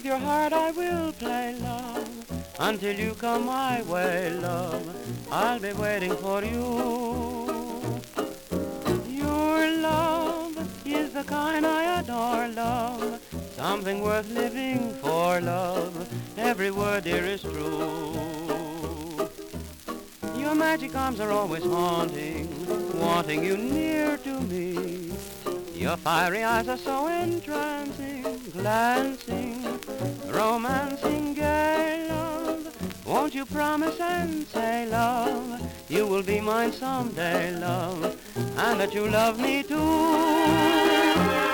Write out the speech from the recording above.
your heart I will play, love, until you come my way, love. I'll be waiting for you. Your love is the kind I adore, love, something worth living for, love. Every word, dear, is true. Your magic arms are always haunting, wanting you near to me. Your fiery eyes are so entrancing, glancing, romancing, gay, love. Won't you promise and say, love, you will be mine someday, love, and that you love me too?